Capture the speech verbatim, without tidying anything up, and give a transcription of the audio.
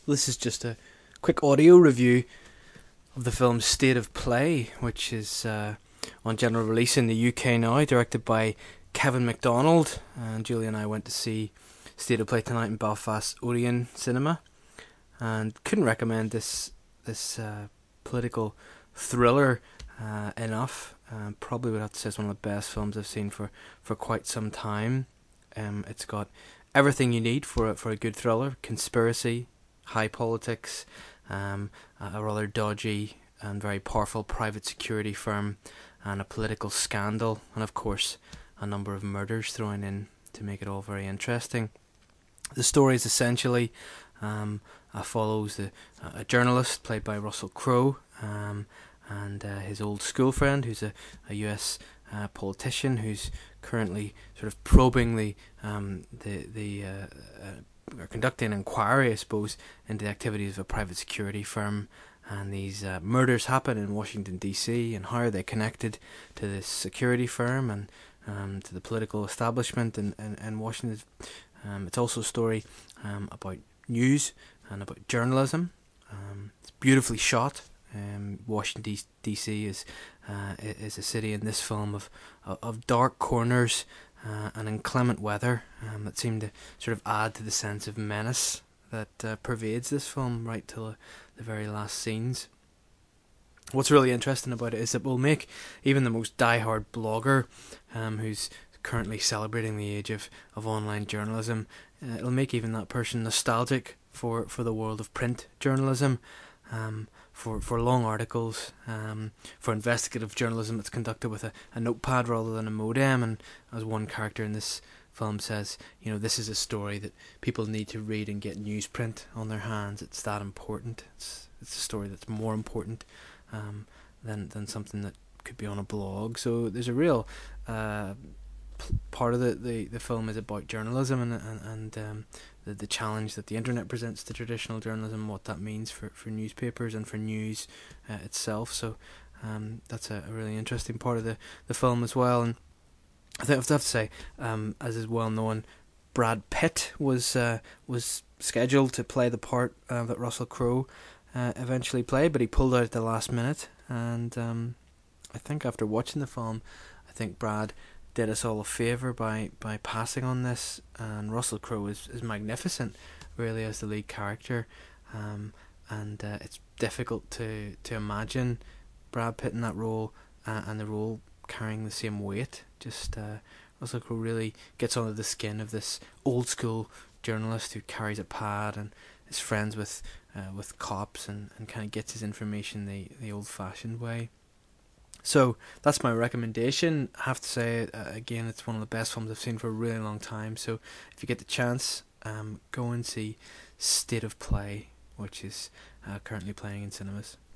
This is just a quick audio review of the film State of Play, which is uh, on general release in the U K now, directed by Kevin MacDonald. And Julie and I went to see State of Play tonight in Belfast Odeon Cinema, and couldn't recommend this this uh, political thriller uh, enough. Um, probably would have to say it's one of the best films I've seen for, for quite some time. Um, it's got everything you need for a, for a good thriller: conspiracy, high politics, um, a rather dodgy and very powerful private security firm, and a political scandal, and of course a number of murders thrown in to make it all very interesting. The story is essentially um, uh, follows the, uh, a journalist played by Russell Crowe um, and uh, his old school friend, who's a, a U S uh, politician who's currently sort of probing the um, the the uh, uh, or conducting an inquiry, I suppose, into the activities of a private security firm. And these uh, murders happen in Washington D C, and how are they connected to this security firm and um, to the political establishment in, in, in Washington. Um, it's also a story um, about news and about journalism. Um, it's beautifully shot. Um, Washington D C is uh, is a city in this film of of dark corners uh, and inclement weather um, that seem to sort of add to the sense of menace that uh, pervades this film right till the, the very last scenes. What's really interesting about it is that we'll make even the most diehard blogger um, who's currently celebrating the age of, of online journalism, uh, it'll make even that person nostalgic for, for the world of print journalism, um, for, for long articles, um, for investigative journalism that's conducted with a, a notepad rather than a modem. And as one character in this film says, you know, this is a story that people need to read and get newsprint on their hands. It's that important. It's, it's a story that's more important um, than, than something that could be on a blog. So there's a real... Uh, part of the, the, the film is about journalism and and, and um, the, the challenge that the internet presents to traditional journalism, what that means for, for newspapers and for news uh, itself. So um, that's a, a really interesting part of the, the film as well. And I think I have to, have to say, um, as is well known, Brad Pitt was uh, was scheduled to play the part uh, that Russell Crowe uh, eventually played, but he pulled out at the last minute. And um, I think after watching the film, I think Brad did us all a favour by, by passing on this, and Russell Crowe is, is magnificent really as the lead character, um, and uh, it's difficult to, to imagine Brad Pitt in that role uh, and the role carrying the same weight. Just uh, Russell Crowe really gets under the skin of this old school journalist who carries a pad and is friends with uh, with cops and, and kind of gets his information the, the old fashioned way. So that's my recommendation. I have to say, uh, again, it's one of the best films I've seen for a really long time. So if you get the chance, um, go and see State of Play, which is uh, currently playing in cinemas.